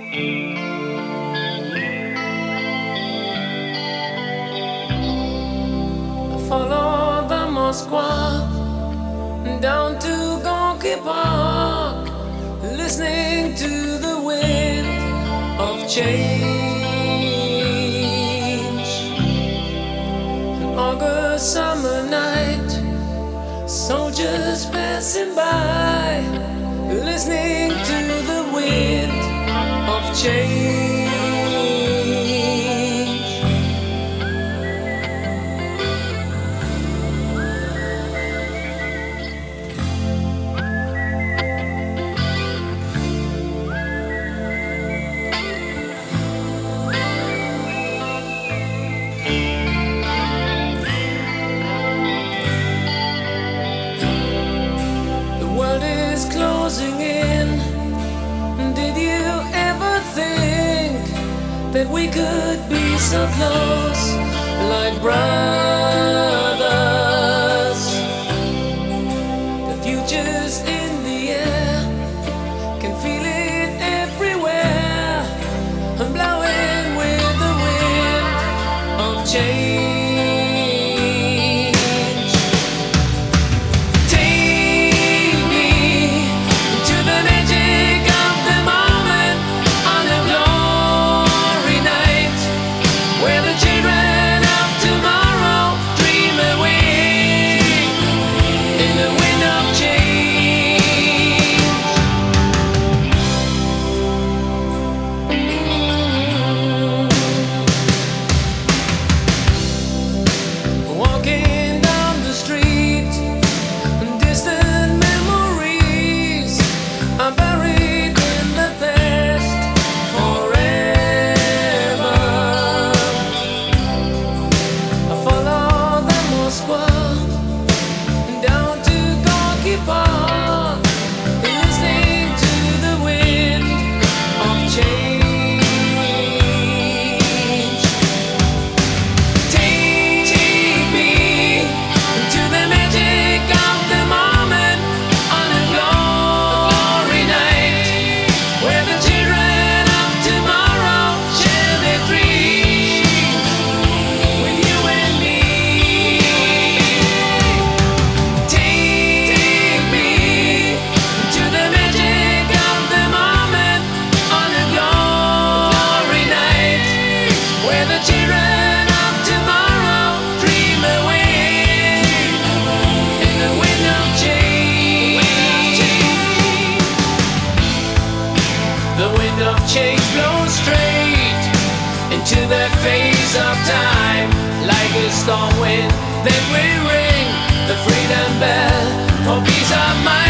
Follow the Moskva down to Gorky Park, listening to the wind of change. An August summer night, soldiers passing by, listening to the wind of change. Closing in. Did you ever think that we could be so close, like brothers? The future's in the air, can feel it everywhere. I'm blowing with the wind of change. Change blows straight into the face of time, like a storm wind. Then we ring the freedom bell for peace of mind.